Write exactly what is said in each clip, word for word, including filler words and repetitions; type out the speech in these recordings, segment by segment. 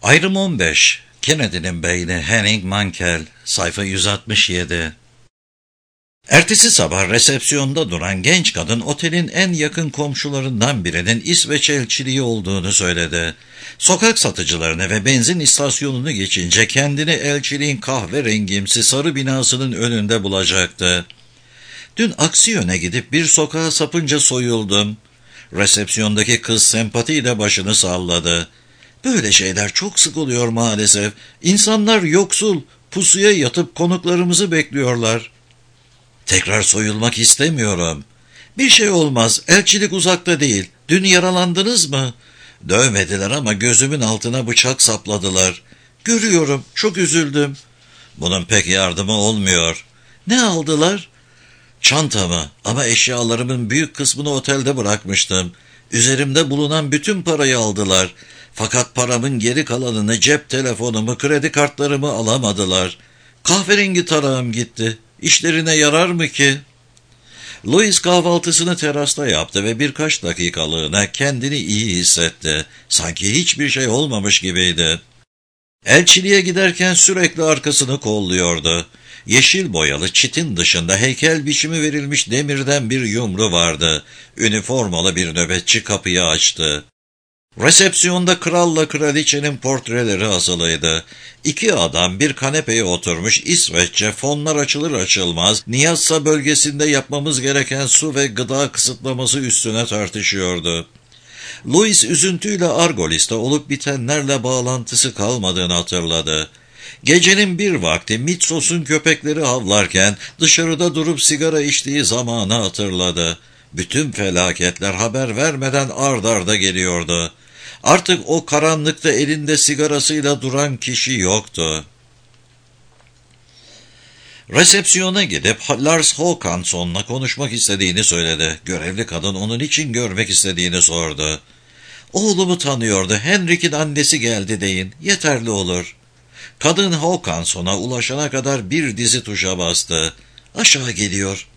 Ayrım on beş. Kennedy'nin beyni Henning Mankell, sayfa yüz altmış yedi. Ertesi sabah resepsiyonda duran genç kadın otelin en yakın komşularından birinin İsveç elçiliği olduğunu söyledi. Sokak satıcılarını ve benzin istasyonunu geçince kendini elçiliğin kahverengimsi sarı binasının önünde bulacaktı. Dün aksi yöne gidip bir sokağa sapınca soyuldum. Resepsiyondaki kız sempatiyle başını salladı. Böyle şeyler çok sık oluyor maalesef. İnsanlar yoksul, pusuya yatıp konuklarımızı bekliyorlar. Tekrar soyulmak istemiyorum. Bir şey olmaz, elçilik uzakta değil. Dün yaralandınız mı? Dövmediler ama gözümün altına bıçak sapladılar. Görüyorum, çok üzüldüm. Bunun pek yardımı olmuyor. Ne aldılar? Çantamı, ama eşyalarımın büyük kısmını otelde bırakmıştım. Üzerimde bulunan bütün parayı aldılar. Fakat paramın geri kalanını, cep telefonumu, kredi kartlarımı alamadılar. Kahverengi tarağım gitti. İşlerine yarar mı ki? Louis kahvaltısını terasta yaptı ve birkaç dakikalığına kendini iyi hissetti. Sanki hiçbir şey olmamış gibiydi. Elçiliğe giderken sürekli arkasını kolluyordu. Yeşil boyalı çitin dışında heykel biçimi verilmiş demirden bir yumru vardı. Üniformalı bir nöbetçi kapıyı açtı. Resepsiyonda kralla kraliçenin portreleri asılıydı. İki adam bir kanepeye oturmuş İsveççe fonlar açılır açılmaz Niyassa bölgesinde yapmamız gereken su ve gıda kısıtlaması üstüne tartışıyordu. Louis üzüntüyle Argolis'te olup bitenlerle bağlantısı kalmadığını hatırladı. Gecenin bir vakti Mitsos'un köpekleri havlarken dışarıda durup sigara içtiği zamanı hatırladı. Bütün felaketler haber vermeden ard arda geliyordu. Artık o karanlıkta elinde sigarasıyla duran kişi yoktu. Resepsiyona gidip Lars Håkansson'la konuşmak istediğini söyledi. Görevli kadın onun için görmek istediğini sordu. Oğlumu tanıyordu, Henrik'in annesi geldi deyin, yeterli olur. Kadın Håkansson'a ulaşana kadar bir dizi tuşa bastı. Aşağı geliyor.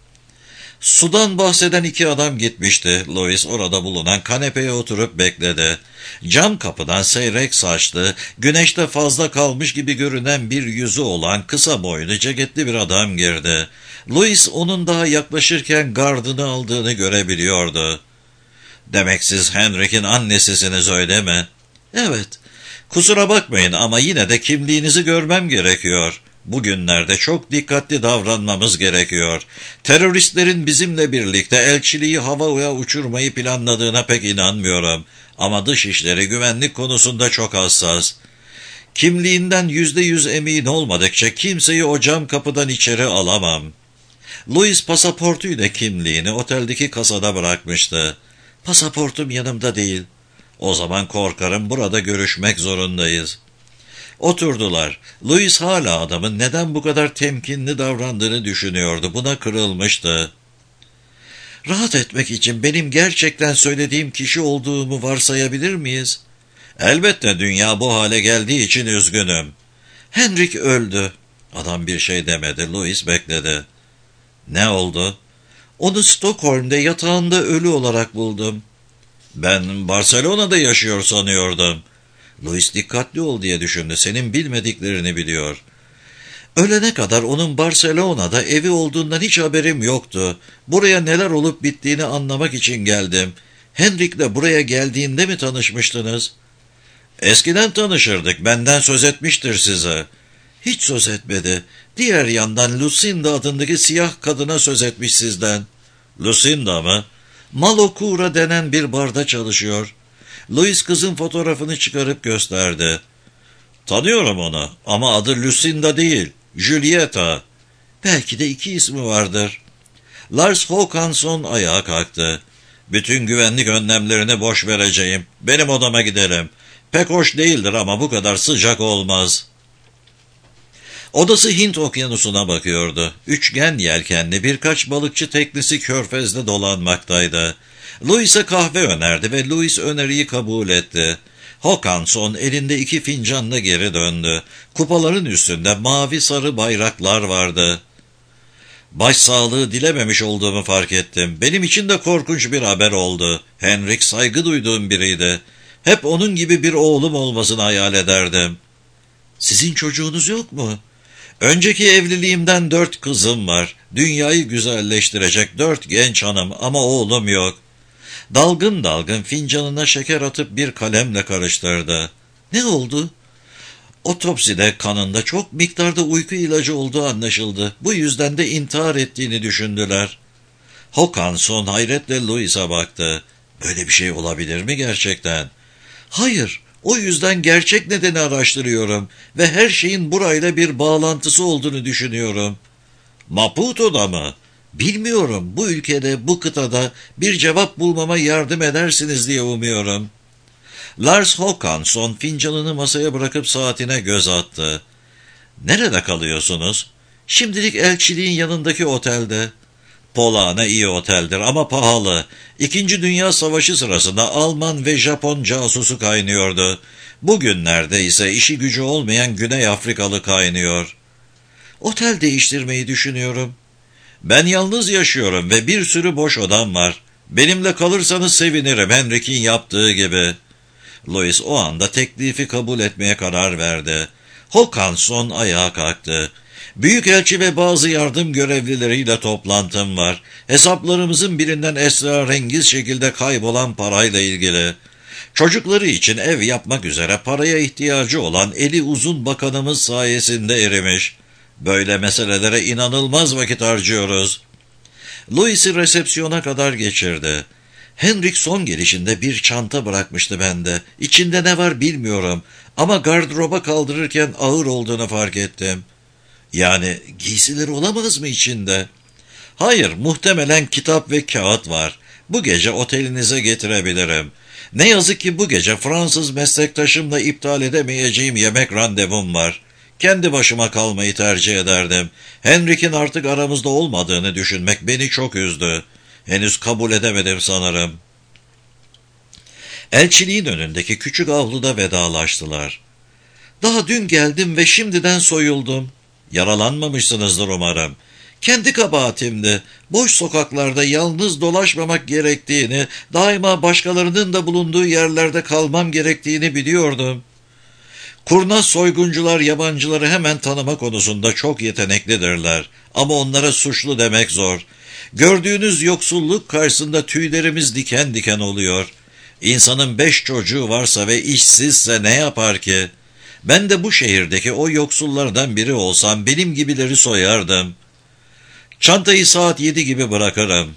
Sudan bahseden iki adam gitmişti. Louis orada bulunan kanepeye oturup bekledi. Cam kapıdan seyrek saçlı, güneşte fazla kalmış gibi görünen bir yüzü olan kısa boylu ceketli bir adam girdi. Louis onun daha yaklaşırken gardını aldığını görebiliyordu. "Demek siz Henrik'in annesisiniz, öyle mi?" "Evet. Kusura bakmayın ama yine de kimliğinizi görmem gerekiyor. Bugünlerde çok dikkatli davranmamız gerekiyor. Teröristlerin bizimle birlikte elçiliği havaya uçurmayı planladığına pek inanmıyorum. Ama dışişleri güvenlik konusunda çok hassas. Kimliğinden yüzde yüz emin olmadıkça kimseyi o cam kapıdan içeri alamam." Louis pasaportuyla kimliğini oteldeki kasada bırakmıştı. "Pasaportum yanımda değil." "O zaman korkarım burada görüşmek zorundayız." Oturdular. Louis hala adamın neden bu kadar temkinli davrandığını düşünüyordu. Buna kırılmıştı. "Rahat etmek için benim gerçekten söylediğim kişi olduğumu varsayabilir miyiz?" "Elbette, dünya bu hale geldiği için üzgünüm." "Henrik öldü." Adam bir şey demedi. Louis bekledi. "Ne oldu?" "Onu Stockholm'de yatağında ölü olarak buldum." "Ben Barcelona'da yaşıyor sanıyordum." Louis dikkatli ol diye düşündü. Senin bilmediklerini biliyor. "Ölene kadar onun Barcelona'da evi olduğundan hiç haberim yoktu. Buraya neler olup bittiğini anlamak için geldim. Henrik'le buraya geldiğinde mi tanışmıştınız?" "Eskiden tanışırdık. Benden söz etmiştir size." "Hiç söz etmedi. Diğer yandan Lucinda adındaki siyah kadına söz etmiş sizden." "Lucinda mı?" "Malokura denen bir barda çalışıyor." Louis kızın fotoğrafını çıkarıp gösterdi. "Tanıyorum onu ama adı Lucinda değil, Julieta." "Belki de iki ismi vardır." Lars Håkansson ayağa kalktı. "Bütün güvenlik önlemlerini boş vereceğim. Benim odama gidelim. Pek hoş değildir ama bu kadar sıcak olmaz." Odası Hint okyanusuna bakıyordu. Üçgen yelkenli birkaç balıkçı teknesi körfezde dolanmaktaydı. Louis'e kahve önerdi ve Louis öneriyi kabul etti. Håkansson elinde iki fincanla geri döndü. Kupaların üstünde mavi sarı bayraklar vardı. "Başsağlığı dilememiş olduğumu fark ettim. Benim için de korkunç bir haber oldu. Henrik saygı duyduğum biriydi. Hep onun gibi bir oğlum olmasını hayal ederdim. Sizin çocuğunuz yok mu? Önceki evliliğimden dört kızım var. Dünyayı güzelleştirecek dört genç hanım ama oğlum yok. Dalgın dalgın fincanına şeker atıp bir kalemle karıştırdı. Ne oldu? Otopside kanında çok miktarda uyku ilacı olduğu anlaşıldı. Bu yüzden de intihar ettiğini düşündüler. Håkansson hayretle Louis'a baktı. Böyle bir şey olabilir mi gerçekten? Hayır, o yüzden gerçek nedeni araştırıyorum ve her şeyin burayla bir bağlantısı olduğunu düşünüyorum. Maputo'da mı? Bilmiyorum, bu ülkede, bu kıtada bir cevap bulmama yardım edersiniz diye umuyorum. Lars Håkansson fincanını masaya bırakıp saatine göz attı. Nerede kalıyorsunuz? Şimdilik elçiliğin yanındaki otelde. Polana iyi oteldir ama pahalı. İkinci Dünya Savaşı sırasında Alman ve Japon casusu kaynıyordu. Bugünlerde ise işi gücü olmayan Güney Afrikalı kaynıyor. Otel değiştirmeyi düşünüyorum. Ben yalnız yaşıyorum ve bir sürü boş odam var. Benimle kalırsanız sevinirim, Henrik'in yaptığı gibi. Louis o anda teklifi kabul etmeye karar verdi. Håkansson ayağa kalktı. Büyükelçi ve bazı yardım görevlileriyle toplantım var. Hesaplarımızın birinden esrarengiz şekilde kaybolan parayla ilgili. Çocukları için ev yapmak üzere paraya ihtiyacı olan eli uzun bakanımız sayesinde erimiş. Böyle meselelere inanılmaz vakit harcıyoruz. Louis'i resepsiyona kadar geçirdi. Henrik son gelişinde bir çanta bırakmıştı bende. İçinde ne var bilmiyorum ama gardıroba kaldırırken ağır olduğunu fark ettim. Yani giysileri olamaz mı içinde? Hayır, muhtemelen kitap ve kağıt var. Bu gece otelinize getirebilirim. Ne yazık ki bu gece Fransız meslektaşımla iptal edemeyeceğim yemek randevum var. Kendi başıma kalmayı tercih ederdim. Henrik'in artık aramızda olmadığını düşünmek beni çok üzdü. Henüz kabul edemedim sanırım. Elçiliğin önündeki küçük avluda vedalaştılar. Daha dün geldim ve şimdiden soyuldum. Yaralanmamışsınızdır umarım. Kendi kabahatimdi. Boş sokaklarda yalnız dolaşmamak gerektiğini, daima başkalarının da bulunduğu yerlerde kalmam gerektiğini biliyordum. Kurnaz soyguncular yabancıları hemen tanıma konusunda çok yeteneklidirler. Ama onlara suçlu demek zor. Gördüğünüz yoksulluk karşısında tüylerimiz diken diken oluyor. İnsanın beş çocuğu varsa ve işsizse ne yapar ki? Ben de bu şehirdeki o yoksullardan biri olsam benim gibileri soyardım. Çantayı saat yedi gibi bırakırım.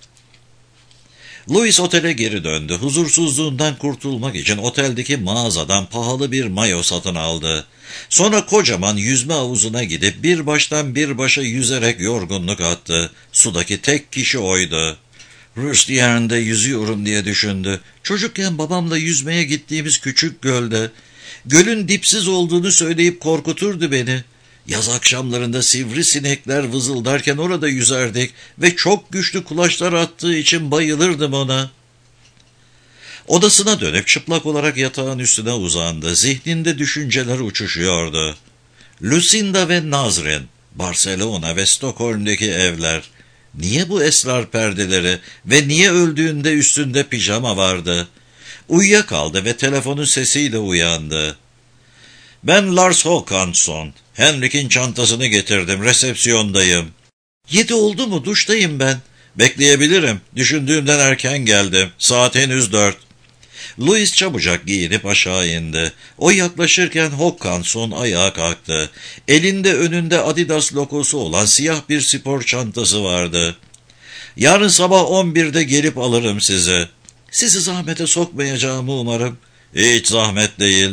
Louis otele geri döndü. Huzursuzluğundan kurtulmak için oteldeki mağazadan pahalı bir mayo satın aldı. Sonra kocaman yüzme havuzuna gidip bir baştan bir başa yüzerek yorgunluk attı. Sudaki tek kişi oydu. Rüstiyer'inde yüzüyorum diye düşündü. Çocukken babamla yüzmeye gittiğimiz küçük gölde. Gölün dipsiz olduğunu söyleyip korkuturdu beni. Yaz akşamlarında sivrisinekler vızıldarken orada yüzerdik ve çok güçlü kulaçlar attığı için bayılırdım ona. Odasına dönüp çıplak olarak yatağın üstüne uzandı. Zihninde düşünceler uçuşuyordu. Lucinda ve Nazrin, Barcelona ve Stockholm'deki evler. Niye bu esrar perdeleri ve niye öldüğünde üstünde pijama vardı? Uyuyakaldı ve telefonun sesiyle uyandı. Ben Lars Håkansson. Henrik'in çantasını getirdim. Resepsiyondayım. Yedi oldu mu? Duştayım ben. Bekleyebilirim. Düşündüğümden erken geldim. Saat henüz dört. Louis çabucak giyinip aşağı indi. O yaklaşırken Håkansson ayağa kalktı. Elinde önünde Adidas logosu olan siyah bir spor çantası vardı. Yarın sabah on birde gelip alırım sizi. Sizi zahmete sokmayacağımı umarım. Hiç zahmet değil.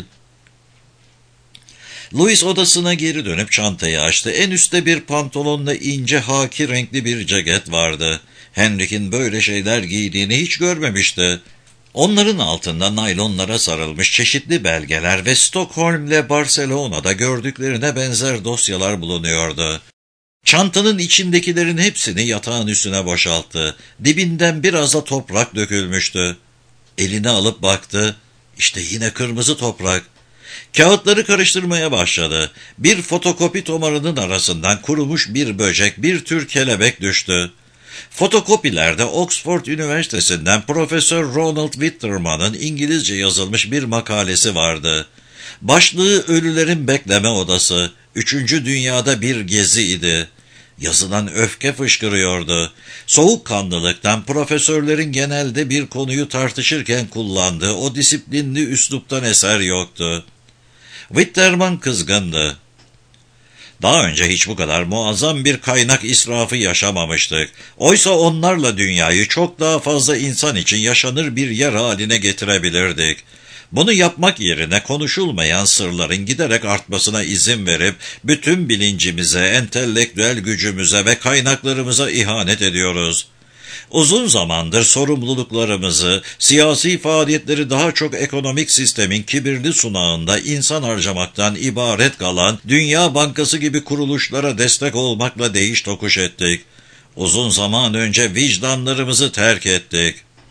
Louis odasına geri dönüp çantayı açtı. En üstte bir pantolonla ince haki renkli bir ceket vardı. Henrik'in böyle şeyler giydiğini hiç görmemişti. Onların altında naylonlara sarılmış çeşitli belgeler ve Stockholm ile Barcelona'da gördüklerine benzer dosyalar bulunuyordu. Çantanın içindekilerin hepsini yatağın üstüne boşalttı. Dibinden biraz da toprak dökülmüştü. Elini alıp baktı. İşte yine kırmızı toprak. Kağıtları karıştırmaya başladı. Bir fotokopi tomarının arasından kurumuş bir böcek, bir tür kelebek düştü. Fotokopilerde Oxford Üniversitesi'nden Profesör Ronald Witterman'ın İngilizce yazılmış bir makalesi vardı. Başlığı Ölülerin Bekleme Odası, Üçüncü Dünyada bir Gezi idi. Yazılan öfke fışkırıyordu. Soğukkanlılıktan profesörlerin genelde bir konuyu tartışırken kullandığı o disiplinli üsluptan eser yoktu. Witterman kızgındı. Daha önce hiç bu kadar muazzam bir kaynak israfı yaşamamıştık. Oysa onlarla dünyayı çok daha fazla insan için yaşanır bir yer haline getirebilirdik. Bunu yapmak yerine konuşulmayan sırların giderek artmasına izin verip bütün bilincimize, entelektüel gücümüze ve kaynaklarımıza ihanet ediyoruz. Uzun zamandır sorumluluklarımızı, siyasi faaliyetleri daha çok ekonomik sistemin kibirli sunağında insan harcamaktan ibaret kalan Dünya Bankası gibi kuruluşlara destek olmakla değiş tokuş ettik. Uzun zaman önce vicdanlarımızı terk ettik.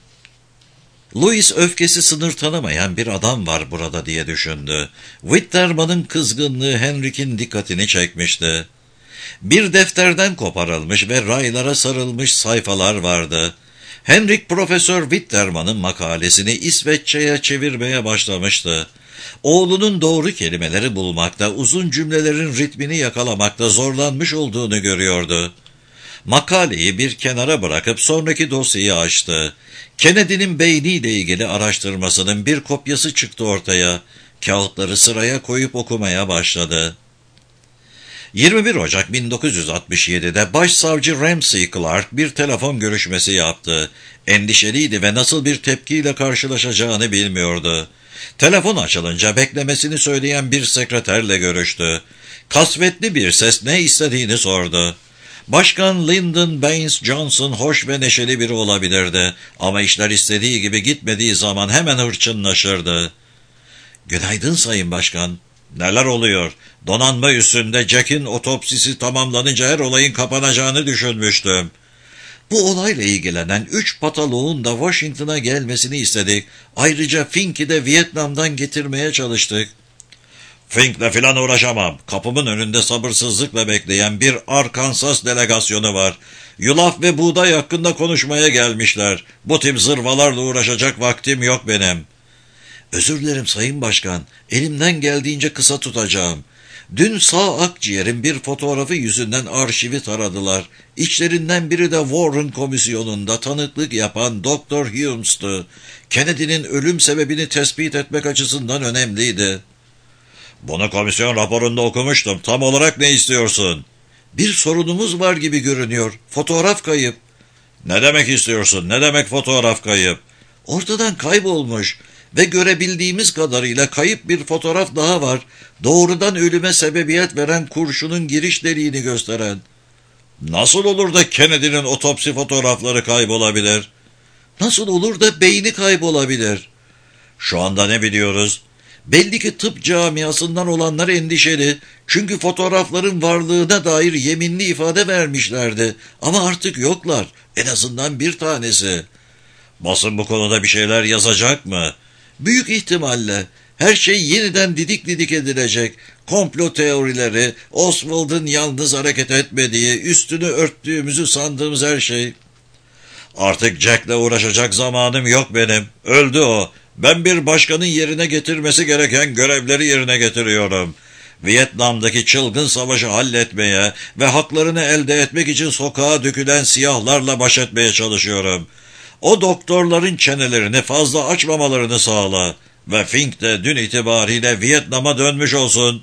Louis öfkesi sınır tanımayan bir adam var burada diye düşündü. Witterman'ın kızgınlığı Henrik'in dikkatini çekmişti. Bir defterden koparılmış ve raylara sarılmış sayfalar vardı. Henrik Profesör Witterman'ın makalesini İsveççe'ye çevirmeye başlamıştı. Oğlunun doğru kelimeleri bulmakta, uzun cümlelerin ritmini yakalamakta zorlanmış olduğunu görüyordu. Makaleyi bir kenara bırakıp sonraki dosyayı açtı. Kennedy'nin beyniyle ilgili araştırmasının bir kopyası çıktı ortaya. Kağıtları sıraya koyup okumaya başladı. yirmi bir Ocak bin dokuz yüz altmış yedi'de Başsavcı Ramsey Clark bir telefon görüşmesi yaptı. Endişeliydi ve nasıl bir tepkiyle karşılaşacağını bilmiyordu. Telefon açılınca beklemesini söyleyen bir sekreterle görüştü. Kasvetli bir ses ne istediğini sordu. Başkan Lyndon Baines Johnson hoş ve neşeli biri olabilirdi ama işler istediği gibi gitmediği zaman hemen hırçınlaşırdı. "Günaydın Sayın Başkan." "Neler oluyor? Donanma üssünde Jack'in otopsisi tamamlanınca her olayın kapanacağını düşünmüştüm." "Bu olayla ilgilenen üç patoloğun da Washington'a gelmesini istedik. Ayrıca Fink'i de Vietnam'dan getirmeye çalıştık." "Fink'le filan uğraşamam. Kapımın önünde sabırsızlıkla bekleyen bir Arkansas delegasyonu var. Yulaf ve buğday hakkında konuşmaya gelmişler. Bu tip zırvalarla uğraşacak vaktim yok benim." "Özür dilerim Sayın Başkan. Elimden geldiğince kısa tutacağım. Dün sağ akciğerin bir fotoğrafı yüzünden arşivi taradılar. İçlerinden biri de Warren Komisyonu'nda tanıklık yapan Doktor Hume'stu. Kennedy'nin ölüm sebebini tespit etmek açısından önemliydi." "Bunu komisyon raporunda okumuştum. Tam olarak ne istiyorsun?" "Bir sorunumuz var gibi görünüyor. Fotoğraf kayıp." "Ne demek istiyorsun? Ne demek fotoğraf kayıp?" "Ortadan kaybolmuş ve görebildiğimiz kadarıyla kayıp bir fotoğraf daha var. Doğrudan ölüme sebebiyet veren kurşunun giriş deliğini gösteren." "Nasıl olur da Kennedy'nin otopsi fotoğrafları kaybolabilir?" "Nasıl olur da beyni kaybolabilir?" "Şu anda ne biliyoruz?" "Belli ki tıp camiasından olanlar endişeli. Çünkü fotoğrafların varlığına dair yeminli ifade vermişlerdi. Ama artık yoklar. En azından bir tanesi." "Basın bu konuda bir şeyler yazacak mı?" "Büyük ihtimalle. Her şey yeniden didik didik edilecek. Komplo teorileri, Oswald'ın yalnız hareket etmediği, üstünü örttüğümüzü sandığımız her şey." "Artık Jack'le uğraşacak zamanım yok benim. Öldü o. Ben bir başkanın yerine getirmesi gereken görevleri yerine getiriyorum. Vietnam'daki çılgın savaşı halletmeye ve haklarını elde etmek için sokağa dökülen siyahlarla baş etmeye çalışıyorum. O doktorların çenelerini fazla açmamalarını sağla ve Fink de dün itibariyle Vietnam'a dönmüş olsun."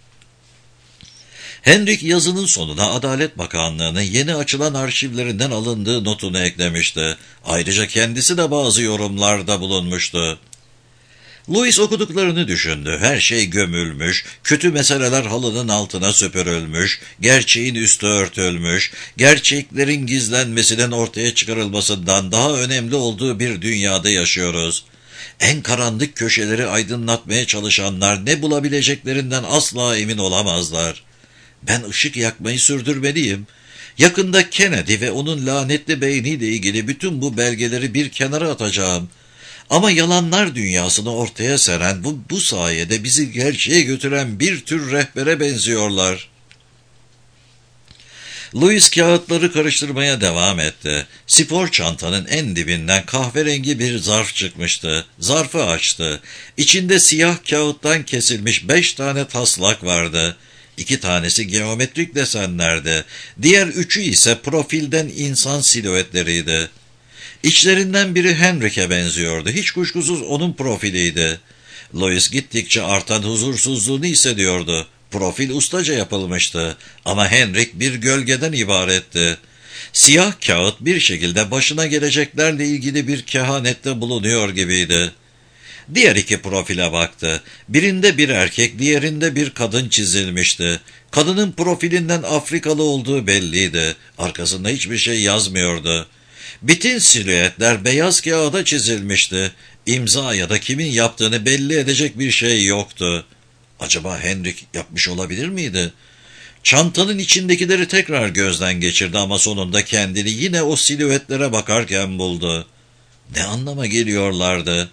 Henrik yazının sonuna Adalet Bakanlığı'nın yeni açılan arşivlerinden alındığı notunu eklemişti. Ayrıca kendisi de bazı yorumlarda bulunmuştu. Louis okuduklarını düşündü. Her şey gömülmüş, kötü meseleler halının altına süpürülmüş, gerçeğin üstü örtülmüş, gerçeklerin gizlenmesinin ortaya çıkarılmasından daha önemli olduğu bir dünyada yaşıyoruz. En karanlık köşeleri aydınlatmaya çalışanlar ne bulabileceklerinden asla emin olamazlar. Ben ışık yakmayı sürdürmeliyim. Yakında Kennedy ve onun lanetli beyniyle ilgili bütün bu belgeleri bir kenara atacağım. Ama yalanlar dünyasını ortaya seren bu, bu sayede bizi gerçeğe götüren bir tür rehbere benziyorlar. Louis kağıtları karıştırmaya devam etti. Spor çantanın en dibinden kahverengi bir zarf çıkmıştı. Zarfı açtı. İçinde siyah kağıttan kesilmiş beş tane taslak vardı. İki tanesi geometrik desenlerdi. Diğer üçü ise profilden insan silüetleriydi. İçlerinden biri Henrik'e benziyordu. Hiç kuşkusuz onun profiliydi. Louis gittikçe artan huzursuzluğunu hissediyordu. Profil ustaca yapılmıştı ama Henrik bir gölgeden ibaretti. Siyah kağıt bir şekilde başına geleceklerle ilgili bir kehanette bulunuyor gibiydi. Diğer iki profile baktı. Birinde bir erkek, diğerinde bir kadın çizilmişti. Kadının profilinden Afrikalı olduğu belliydi. Arkasında hiçbir şey yazmıyordu. Bütün silüetler beyaz kağıda çizilmişti. İmza ya da kimin yaptığını belli edecek bir şey yoktu. Acaba Henrik yapmış olabilir miydi? Çantanın içindekileri tekrar gözden geçirdi ama sonunda kendini yine o silüetlere bakarken buldu. Ne anlama geliyorlardı?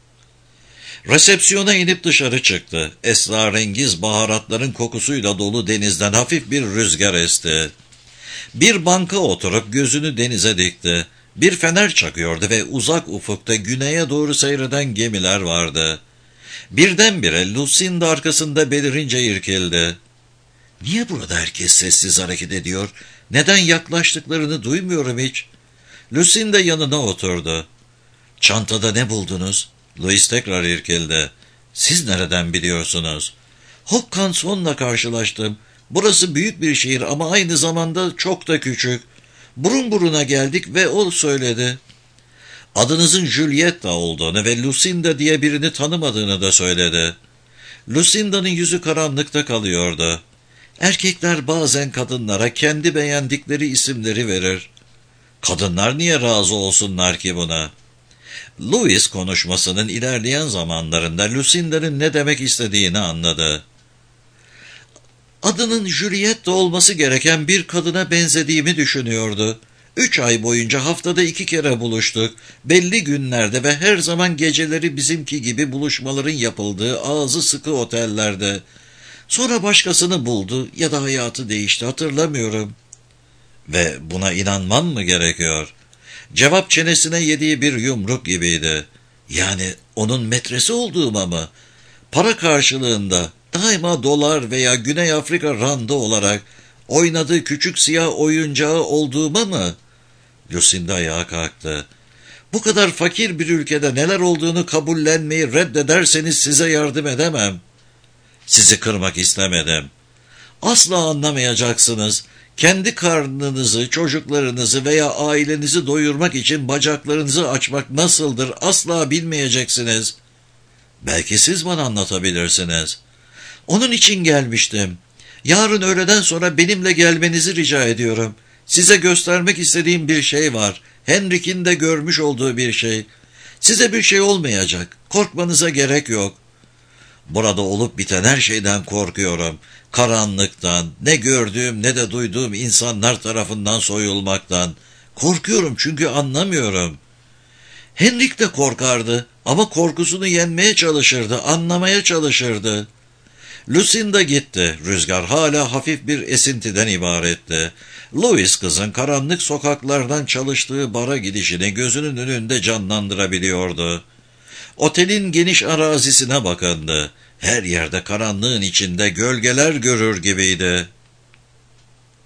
Resepsiyona inip dışarı çıktı. Esrarengiz baharatların kokusuyla dolu denizden hafif bir rüzgar esti. Bir banka oturup gözünü denize dikti. Bir fener çakıyordu ve uzak ufukta güneye doğru seyreden gemiler vardı. Birdenbire Lucinda arkasında belirince irkildi. Niye burada herkes sessiz hareket ediyor? Neden yaklaştıklarını duymuyorum hiç? Lucinda yanına oturdu. Çantada ne buldunuz? Louis tekrar irkildi. Siz nereden biliyorsunuz? Hokkanson'la karşılaştım. Burası büyük bir şehir ama aynı zamanda çok da küçük. Burun buruna geldik ve o söyledi. Adınızın Julietta olduğunu ve Lucinda diye birini tanımadığını da söyledi. Lucinda'nın yüzü karanlıkta kalıyordu. Erkekler bazen kadınlara kendi beğendikleri isimleri verir. Kadınlar niye razı olsunlar ki buna? Louis konuşmasının ilerleyen zamanlarında Lucinda'nın ne demek istediğini anladı. Adının Julietta olması gereken bir kadına benzediğimi düşünüyordu. Üç ay boyunca haftada iki kere buluştuk. Belli günlerde ve her zaman geceleri bizimki gibi buluşmaların yapıldığı ağzı sıkı otellerde. Sonra başkasını buldu ya da hayatı değişti, hatırlamıyorum. Ve buna inanmam mı gerekiyor? Cevap çenesine yediği bir yumruk gibiydi. Yani onun metresi olduğuma mı? Para karşılığında daima dolar veya Güney Afrika randı olarak oynadığı küçük siyah oyuncağı olduğuma mı? Lucinda ayağa kalktı. Bu kadar fakir bir ülkede neler olduğunu kabullenmeyi reddederseniz size yardım edemem. Sizi kırmak istemedim. Asla anlamayacaksınız. Kendi karnınızı, çocuklarınızı veya ailenizi doyurmak için bacaklarınızı açmak nasıldır asla bilmeyeceksiniz. Belki siz bana anlatabilirsiniz. Onun için gelmiştim. Yarın öğleden sonra benimle gelmenizi rica ediyorum. Size göstermek istediğim bir şey var. Henrik'in de görmüş olduğu bir şey. Size bir şey olmayacak. Korkmanıza gerek yok. Burada olup biten her şeyden korkuyorum. Karanlıktan, ne gördüğüm ne de duyduğum insanlar tarafından soyulmaktan. Korkuyorum çünkü anlamıyorum. Henrik de korkardı ama korkusunu yenmeye çalışırdı, anlamaya çalışırdı. Lucinda gitti. Rüzgar hala hafif bir esintiden ibaretti. Louis kızın karanlık sokaklardan çalıştığı bara gidişini gözünün önünde canlandırabiliyordu. Otelin geniş arazisine bakındı. Her yerde karanlığın içinde gölgeler görür gibiydi.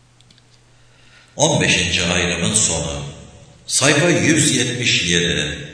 on beşinci ayrımın sonu. Sayfa yüz yetmiş yedi.